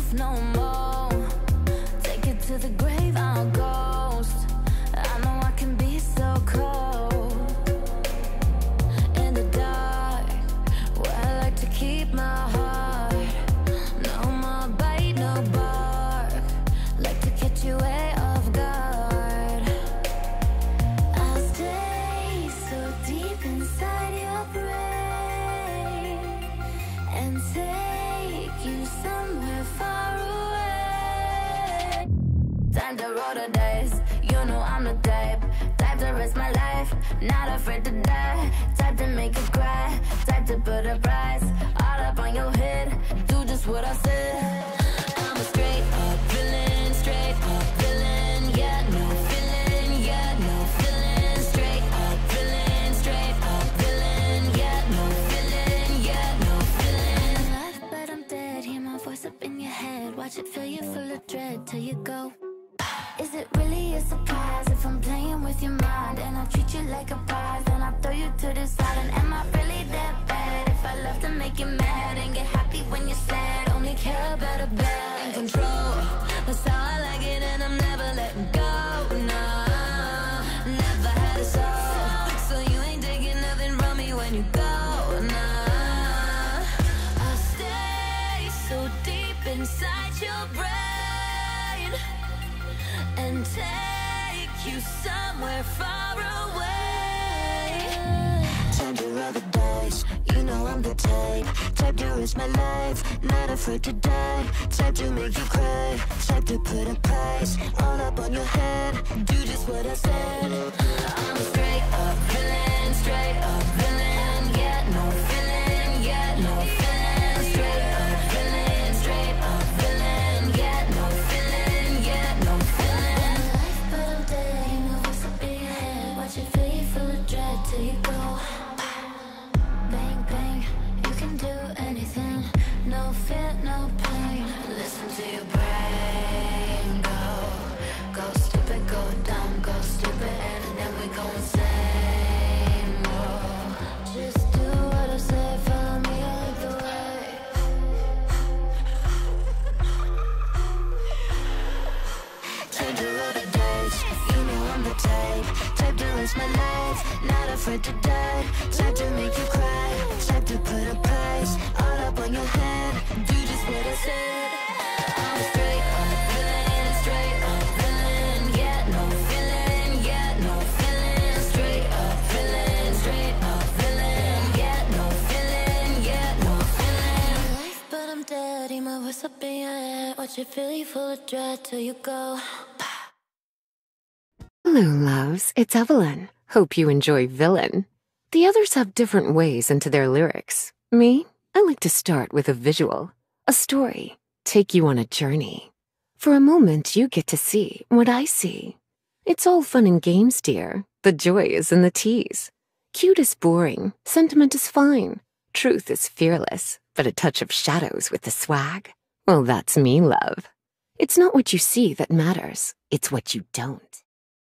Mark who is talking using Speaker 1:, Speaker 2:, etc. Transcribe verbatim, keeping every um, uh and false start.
Speaker 1: enough no more. Take it to the grave, I'll ghost. I know I can be so cold in the dark, where I like to keep my heart. No more bite, no bark, like to catch you way off guard. I'll stay so deep inside your brain and take you somewhere far away. Time to roll the dice, you know I'm the type, type to risk my life, not afraid to die, type to make you cry, type to put a price all up on your head, do just what I said. I'm a straight up villain, straight up villain, yeah, no feeling, yeah, no feeling, straight up villain, straight up villain, yeah, no feeling, yeah, no feeling. I'm alive, but I'm dead, hear my voice up in your head, watch it fill you full of dread till you go. Is it really a surprise if I'm playing with your mind and I treat you like a prize, then I throw you to the side? And am I really that bad if I love to make you mad and get happy when you're sad? Only care about a bad in control, that's how I like it and I'm never letting go. Nah, never had a soul, so you ain't taking nothing from me when you go. Nah, I'll stay so deep inside your brain and take you somewhere far away. Time to roll the dice, you know I'm the type, type to risk my life, not afraid to die, type to make you cry, type to put a price all up on your head, do just what I said. I'm a straight up villain, straight up villain, yeah, no feeling, yeah, no feeling, straight up villain, straight up villain, yeah, no feeling, yeah, no feeling. But I'm dead, you know what's up in your head, watch it fill you full of dread till you go. Bang, bang, you can do anything, no fear, no pain. Listen to your brain go, go stupid, go dumb, go stupid, and then we go insane. Whoa. Just do what I say, follow me, I like the way. Time to roll the dice, you know I'm the type, type to risk my life, not afraid to die, type to make you cry, type to put a price all up on your head, do just what I said. I'm a straight up villain, straight up villain, yeah, no feeling, yeah, no feeling, straight up villain, straight up villain, yeah, no feeling, yeah, no feeling. Life, but I'm dead, hear my voice up in your head, watch it fill you full of dread till you go.
Speaker 2: Hello, loves. It's Evelyn. Hope you enjoy Villain. The others have different ways into their lyrics. Me, I like to start with a visual, a story, take you on a journey. For a moment, you get to see what I see. It's all fun and games, dear. The joy is in the tease. Cute is boring, sentiment is fine. Truth is fearless, but a touch of shadows with the swag. Well, that's me, love. It's not what you see that matters, it's what you don't.